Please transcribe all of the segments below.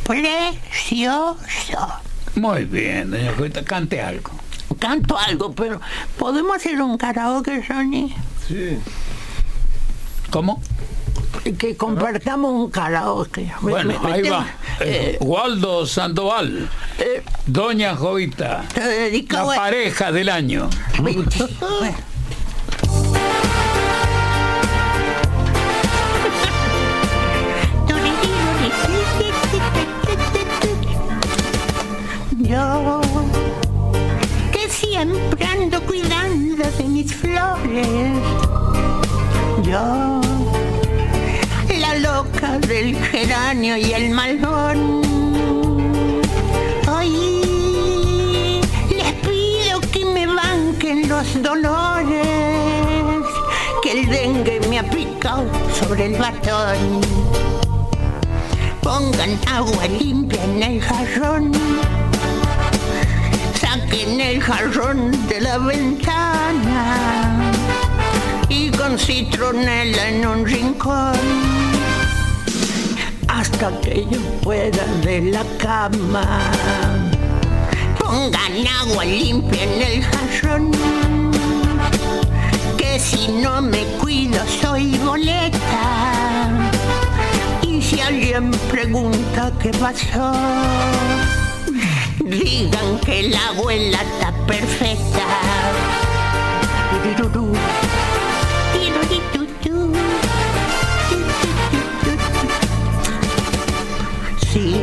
precioso. Muy bien, doña Jovita, cante algo. Canto algo, pero ¿podemos hacer un karaoke, Ronnie? Sí. ¿Cómo? Que compartamos un karaoke. Bueno, ahí tengo- va. Waldo Sandoval, doña Jovita, te dedico la a- pareja del año. Bueno. Yo, que siempre ando cuidando de mis flores. Yo, la loca del geranio y el malvón. Hoy les pido que me banquen los dolores, que el dengue me ha picado sobre el batón. Pongan agua limpia en el jarrón, saquen el jarrón de la ventana y con citronela en un rincón, hasta que yo pueda de la cama. Pongan agua limpia en el jarrón, que si no me cuido soy boleta. Y si alguien pregunta qué pasó, digan que la abuela está perfecta. Tururú, tiruritutú. Sí,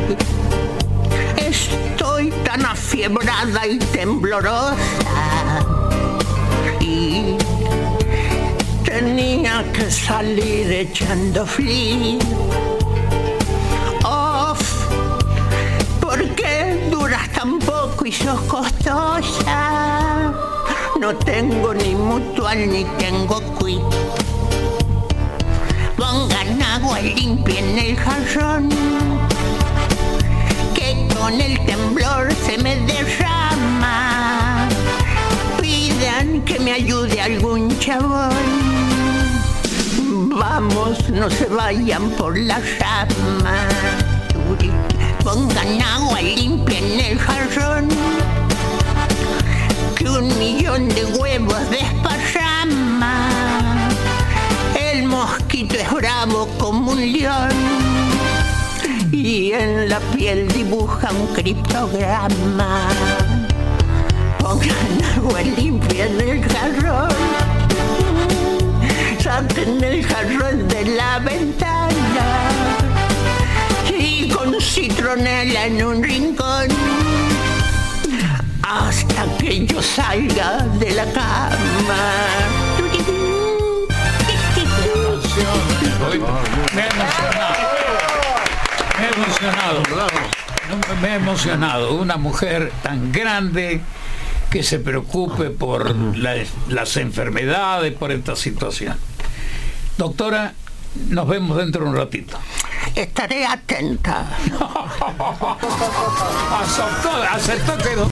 estoy tan afiebrada y temblorosa, y tenía que salir echando frío. ¿Por qué duras tan poco y sos costosa? No tengo ni mutual ni tengo quit. Pongan agua limpia en el jarrón, que con el temblor se me derrama. Pidan que me ayude algún chabón. Vamos, no se vayan por la rama. Pongan agua limpia en el jarrón, que 1.000.000 de huevos desparrama. El mosquito es bravo como un león y en la piel dibuja un criptograma. Pongan agua limpia en el jarrón, saquen el jarrón de la ventana y con citronela en un rincón, hasta que yo salga de la cama. Me he emocionado. Una mujer tan grande que se preocupe por las enfermedades, por esta situación. Doctora, nos vemos dentro de un ratito. Estaré atenta. Aceptó que